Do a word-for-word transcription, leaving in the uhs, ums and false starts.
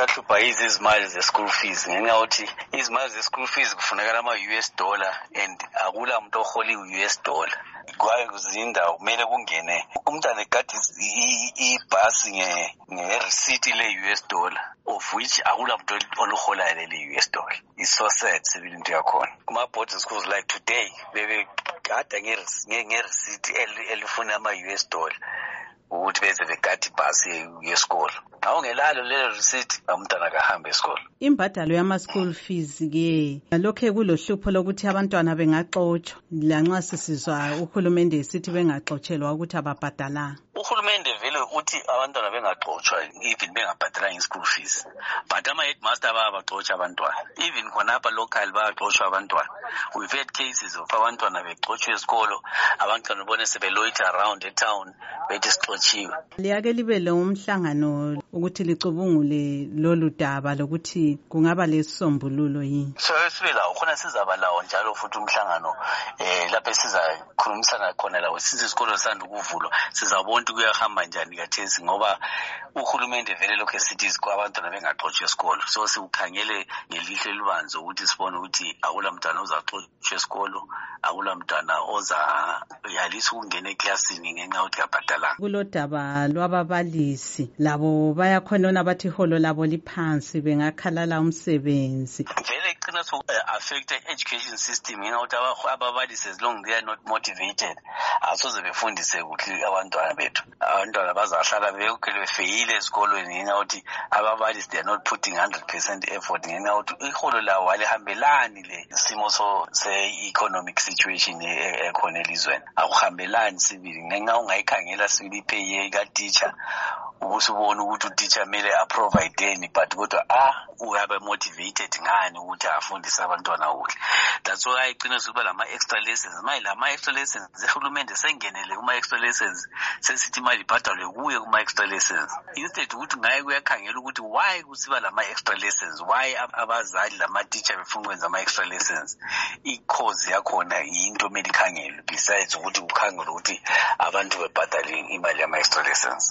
siyahlupha yizi izimali ze-school fees ngenxa yokuthi izimali ze-school fees kufunakala ama-U S dollar and akula muntu ohola i-U S dollar. Kwaye kuzindawo kumele kungene umntana egadi ibhasi nge-receipt le-U S dollar of which akula muntu oluholayo leli-U S dollar. It's so sad sibili into yakhona. Kuma-boarding schools like today bebe gada nge-receipt elifuna ama-U S dollar ukuthi beze begadi ibhasi yesikolo. Awungelalo lelo receipt umntana akahambe esikolo. Imbadalo yama-school fees ke lokho kulohlupho lokuthi abantwana bengaxotsha lanxa sisizwa uhulumende esithi bengaxotshelwa ukuthi ababhadalanga. Uhulumende vele uthi abantwana bengaxotsha even bengabhadalanga i-school fees, but ama-headmaster bayabaxotsha abantwana. Even khonapha local bayaxotsha abantwana. We've had cases of abantwana bexotshwe esikolo, abantwana bone sebeloiter around etown bethi sixotshiwe. Liyake libe lo umhlangano ukuthi licubungule lolu daba lokuthi kungaba lesisombululo yini. So sibe lawo khona sizaba lawo njalo futhi umhlangano eh lapho sizakhulumisana khona lawo since isikolo sanda ukuvulwa sizabona kuyahamba njani kathesi ngoba uhulumende vele lokho esithi abantwana bengaxotsha esikolo. So siukhangele ngelihlo elibanzi ukuthi sibone ukuthi akula mntwana ozaxotsha esikolo, akula mntwana oza yalisa ukungena eklasini ngenxa yokuthi abhadalanga. Kulodaba lwababalisi labo bayakhona bathi iholo labo liphansi bengakhalala umsebenzi. Vele iqina so affect education system ngenxa yokuthi ababalisi as long they are not motivated asoze befundise kuhle abantwana bethu. Abantwana bazahlala befeyile esikolweni ngenxa yokuthi ababalisi they are not putting one hundred percent effort ngenxa yokuthi iholo lawo alihambelani le isimo so se-economic situation ekhona elizweni. Akuhambelani sibili ngenxa ungayikhangela sibili ipay ka-teacher ubusubona ukuthi u-teacher mele aprovide but kodwa ah uyabe motivated ngani ukuthi afundise abantwana kuhle. That's why iqina sokuba lama-extra lessons maye lama-extra lessons uhulumende sengenele kuma-extra lessons sesithi imali ibhadalwe kuye kuma-extra lessons instead ukuthi ngaye kuyakhangela ukuthi why kusiba lama-extra lessons, why abazali lama-teacher befuna ukwenza ama-extra lessons. I-cause yakhona yinto mele ikhangelwe besides ukuthi kukhangele ukuthi abantu bebhadale imali yama-extra lessons.